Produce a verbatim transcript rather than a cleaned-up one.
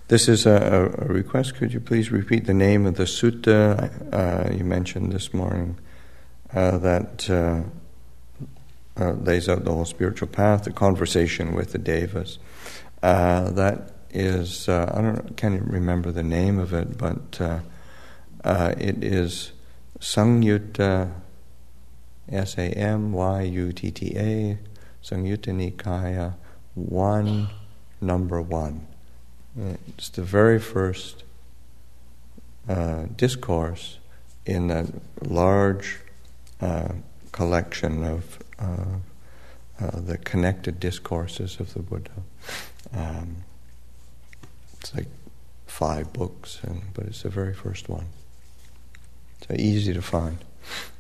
This is a, a request. Could you please repeat the name of the sutta uh, you mentioned this morning uh, that uh, uh, lays out the whole spiritual path, the conversation with the devas? Uh, that is, uh, I don't, can't even remember the name of it, but uh, uh, it is Samyutta, S A M Y U T T A, Samyutta Nikaya one, number one. It's the very first uh, discourse in a large uh, collection of uh, uh, the connected discourses of the Buddha. Um, it's like five books, and, but it's the very first one. So easy to find.